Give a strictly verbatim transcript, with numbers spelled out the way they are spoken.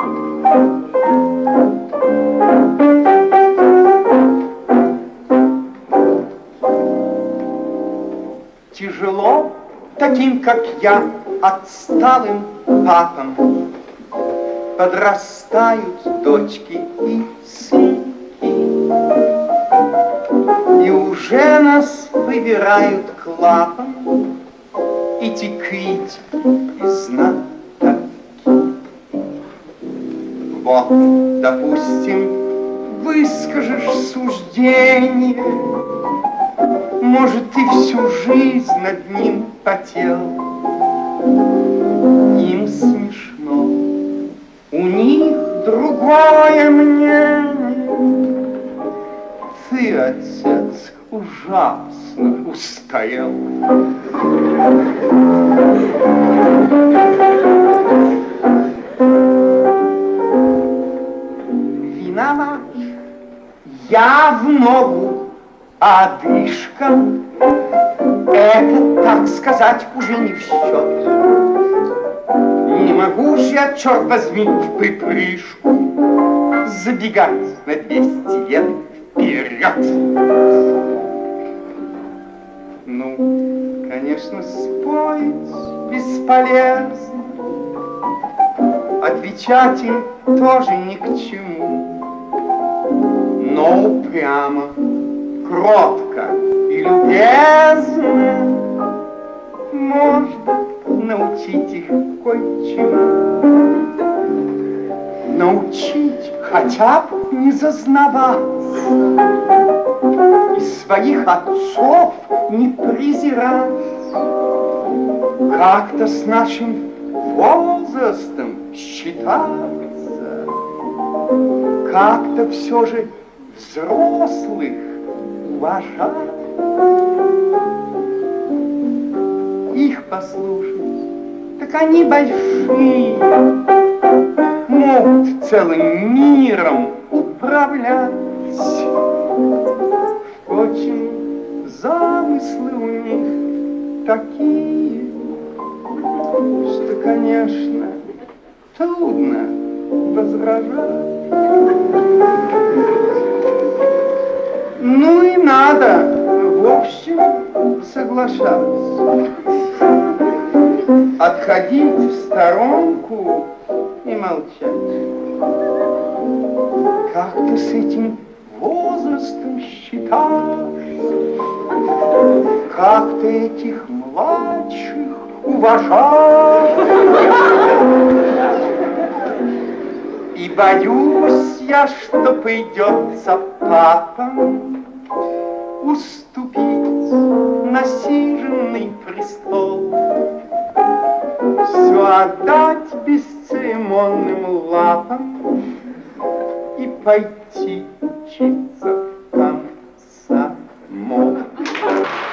Тяжело таким, как я, отсталым папам. Подрастают дочки и сынки, и уже нас выбирают к лапам эти критики и знатоки. Вот, допустим, выскажешь суждение, может, ты всю жизнь над ним потел. Им смешно, у них другое мнение. Ты, отец, ужасно устарел. Виноват я в ногу, а одышка — это, так сказать, уже не в счет. Не могу же я, черт возьми, в припрыжку забегать на двести лет вперед. Ну, конечно, спорить бесполезно, отвечать им тоже ни к чему. Но упрямо, кротко и любезно можно научить их кое-чему. Научить хотя бы не зазнаваться и своих отцов не презирать. Как-то с нашим возрастом считаться, как-то все же взрослых уважать. Их послушать, так они большие, могут целым миром управлять. Впрочем, замыслы у них такие, что, конечно, трудно возражать. Ну и надо, в общем, соглашаться. Отходить в сторонку и молчать. Как-то с этим возрастом считаешься, как ты этих младших уважаешь. И боюсь я, что придется папам уступить насиженный престол, все отдать бесцеремонным лапам и пойти учиться в комсомол.